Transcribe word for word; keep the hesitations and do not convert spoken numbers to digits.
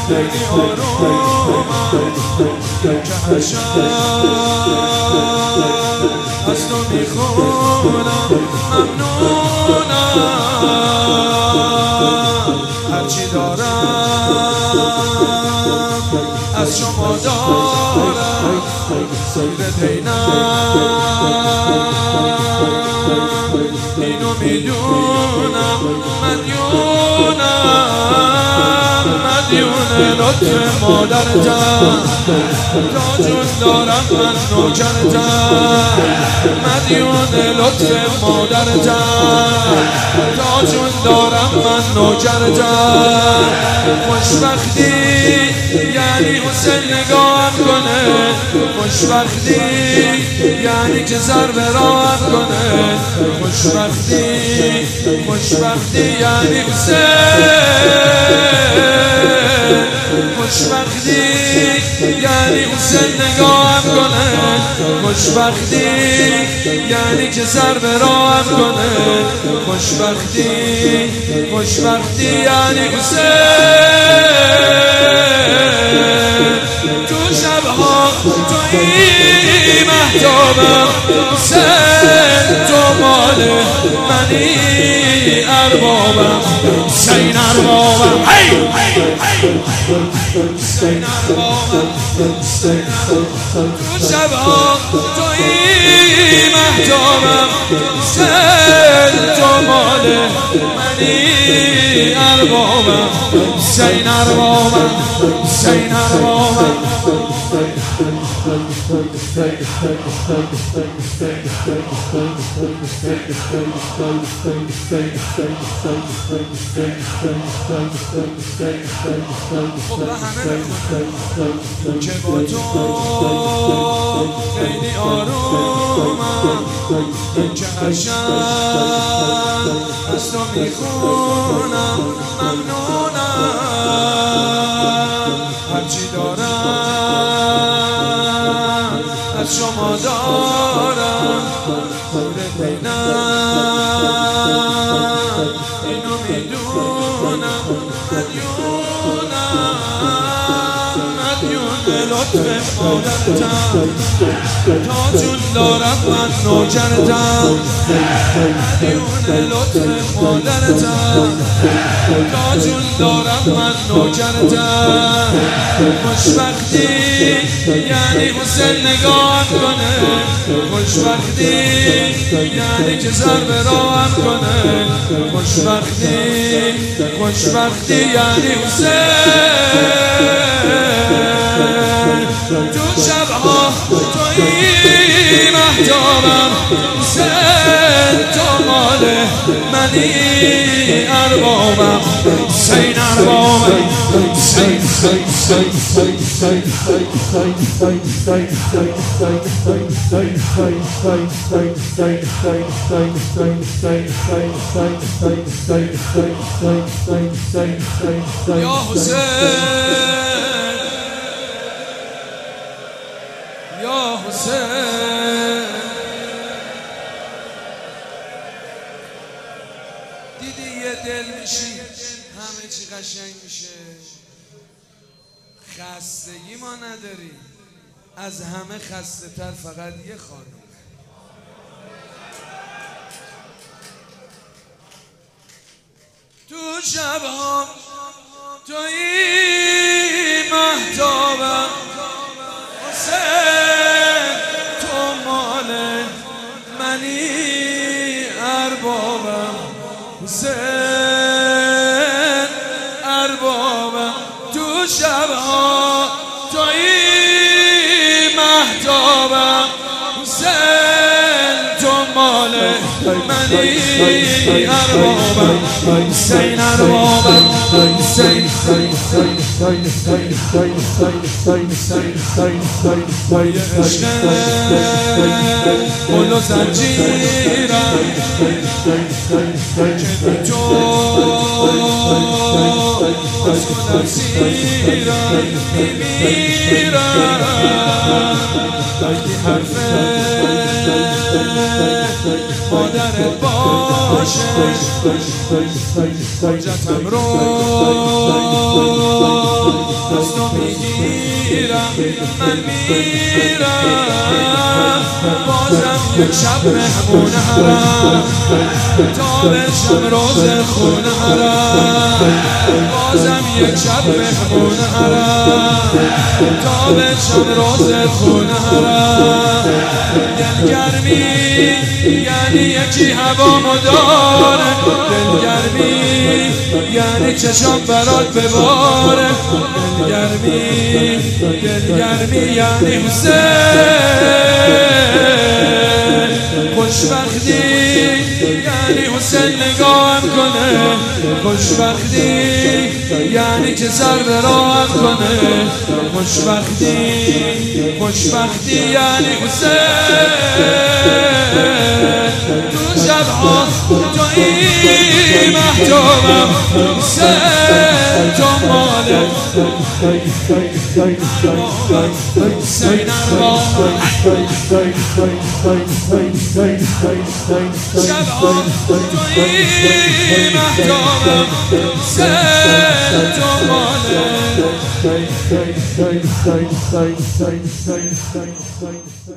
خیلی آرومم که هر شب از تو میخونم ممنونم هرچی دارم از شما دارم سیر دینم اینو میدونم مدیونم مدیون لطف مادرتم تا جون دارم من نوکرتم مدیون لطف مادرتم تا جون دارم من نوکرتم خوشبختی یعنی حسین نگاهم کنه خوشبختی یعنی که سر به راهم کنه خوشبختی خوشبختی یعنی حسین خوشبختی یعنی حسین نگاهم کنه خوشبختی یعنی که سر به راهم کنه خوشبختی خوشبختی یعنی حسین تو شبها تویی مهتابم حسین تو مال منی اربابم حسین اربابم حسین اربابم تو شبها تویی مهتابم حسین تو مال منی اربابم حسین اربابم حسین اربابم که با تو خیلی آرومم که هر شب از تو میخونم ممنونم هرچی دارم از شما دارم خود دینم اینو میدونم مدیونم مدیون لطف مادرتم تا جون دارم من نوکرتم مدیون لطف مادرتم تا جون دارم من نوکرتم خوشبختی یعنی حسین نگاهم کنه خوشبختی یعنی که سر به راهم کنه خوشبختی خوشبختی یعنی حسین تو شبها تویی مهتابم حسین تو مال منی اربابم حسین اربابم حسین یا حسین یا حسین دیدی یه دل میشی همه چی قشنگ میشه خستگی ما نداری از همه خسته تر فقط یه خانم تو شبها تویی مهتابم حسین تو مال منی اربابم حسین اربابم تو شبها تویی مهتابم حسین تو مال منی اربابم حسین اربابم حسین یه عشق قل و زنجیرم که بی تو از خودم سیرم میمیرم وقتی حرف مادرت باشه حاجتم رو از تو میگیرم من میرم بازم یک شب مهمون حرم تا بشم روز خون حرم بازم یک شب مهمون حرم تا بشم روز خون حرم دلگرمی یعنی یکی هوامو داره دلگرمی یعنی چشم برات بباره دلگرمی دلگرمی یعنی حسین خوشبختی یعنی حسین نگاهم کنه خوشبختی یعنی که سر به راهم کنه خوشبختی خوشبختی یعنی حسین تو شبها تو این محتابم حسین تو ماله حسین ارباب شبها تو این محتابم حسین تو ماله